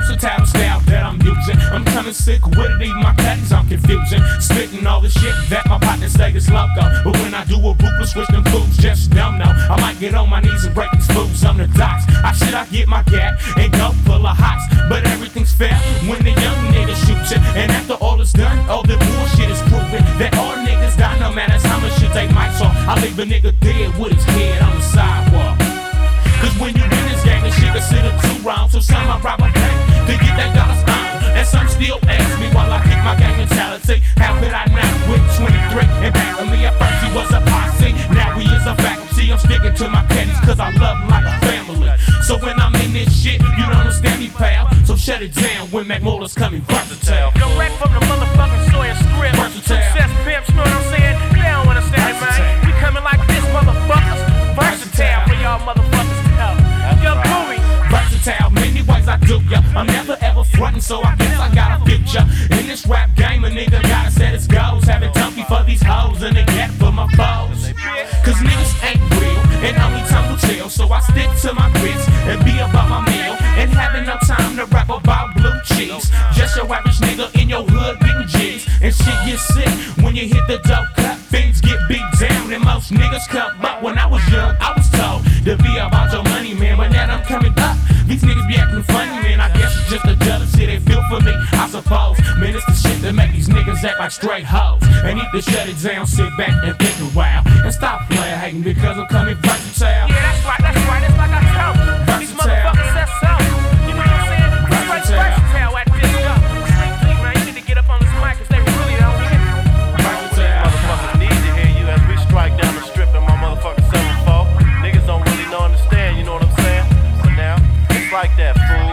versatile style that I'm using. I'm kinda sick with it, even my patties I'm confusing. Spitting all the shit that my partners say is loco. But when I do a ruthless switch them fools just don't know. I might get on my knees and break these fools on the docks. I get my gat and go full of hots. But everything's fair when the young nigga shoots it. And after all is done, all the bullshit is proven. That all niggas die, no matter how much shit they might saw. I leave a nigga dead with his head on the sidewalk. Cause when you win this game, the shit considered too wrong. So some I rob a bank to get that dollar on. And some still ask me while I kick my gang mentality. How could I not with 23 and back of me? At first he was a posse, now he is a faculty. I'm sticking to my pennies cause I love him like a family. So when I'm in this shit, you don't understand me, pal. So shut it down when Mac Muller's coming versatile. Direct from the motherfucking Sawyer script. Versatile. Success pimps, know what I'm saying? They don't understand it, man. We coming like this, motherfuckers. Versatile for y'all motherfuckers to help. Yo, Groovy. Versatile, many ways I do ya. I'm never ever frontin', so I guess I got a future. In this rap game, a nigga gotta set his goals. Having donkey for these hoes and a gap for my foes. Cause niggas ain't real, and only time will tell. So I stick to my grits and be about my meal. And having no time to rap about blue cheese. Just your average nigga in your hood getting G's. And shit gets sick when you hit the dope cut. Things get beat down and most niggas come up. When I was young, I was told to be about your money, man. But now I'm coming up, these niggas be acting funny, man. I guess it's just the jealousy they feel for me, I suppose. Man, it's the shit that make these niggas act like straight hoes. And need to shut it down, sit back and think a while. And stop playing hating because I'm coming versatile. Yeah, that's right, it's like I told you. These motherfuckers said so. You know what I'm saying? Versatile at this go. Man, you need to get up on this mic cause they really don't hear you. Motherfuckers need to hear you as we strike down the strip in my motherfucking 7-4. Niggas don't really know understand, you know what I'm saying? But now, it's like that, fool.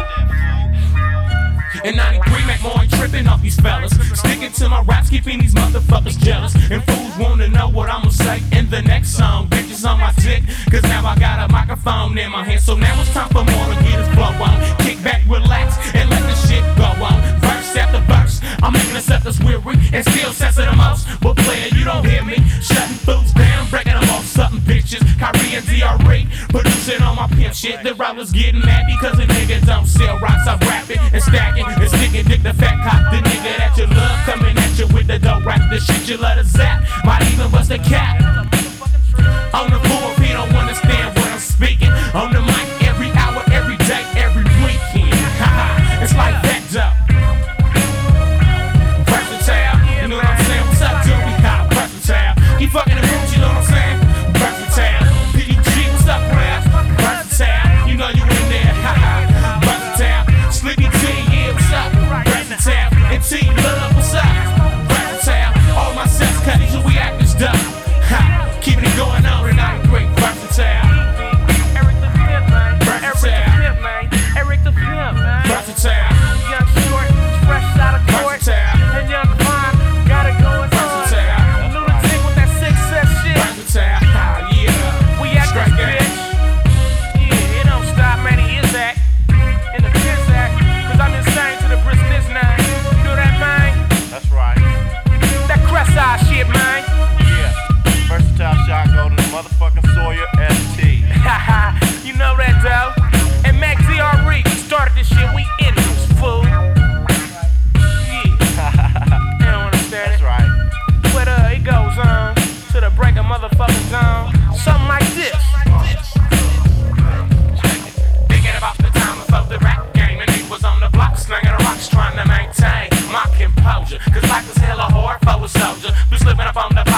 In 93, Mac Moore ain't tripping off these fellas. Sticking to my raps, keeping these motherfuckers jealous. And fools wanna know what I'ma say in the next song. Bitches on my dick, cause now I got a microphone in my hand. So now it's time for more to get his flow on. Kick back, relax, and let the shit go on. Verse after verse, I'm making us up this weary and still sensitive the most. But player, you don't hear me. Shutting fools down, breaking them off something bitches. Kyrie and DRE, producing on my pimp shit. The rollers getting mad because the nigga don't sell rocks. I rap it and stack it and stick it, dick the fat cop. The nigga that you love coming at you with the dope rap. The shit you love to zap, might even bust a cat. On the floor, if he don't understand what I'm speaking. On the mic, every hour, every day, every weekend. Haha, it's like that though. Versatile, you know what I'm saying? What's up, dude? We got versatile. Keep fucking the roots, you know what I'm saying? Versatile. PUG, what's up, rap? Versatile, you know you in there. Haha, versatile. Sleepy T, yeah, what's up? Versatile. And T, love, what's up? Versatile. All my sex cutties, we act this dumb. Ha, keeping it going on and I agree. Versatile. Eric the Pimp, man. Versatile. Eric the Pimp, man. Versatile. Young Short, fresh out of court. Versatile. And Young Vaughn, got it going on. Versatile. Lunatic with that success shit. Versatile. Ah, yeah. We at this Straight game. bitch. Yeah, it don't stop, man. He is that. In the piss act. Cause I'm insane to the business now. You know that, man? That's right. That crest eye shit, man. Yeah. Versatile shot go to the motherfucking Sawyer ST. Haha, you know that though. And Mac DRE, we started this shit, we in this fool. Yeah. They don't understand That's it. right. But it goes on to the break of motherfucking zone. Something like this. Thinking about the time of the rap game, and he was on the block slinging the rocks trying to maintain my composure. Cause life was hella hard for a soldier. We slipping up on the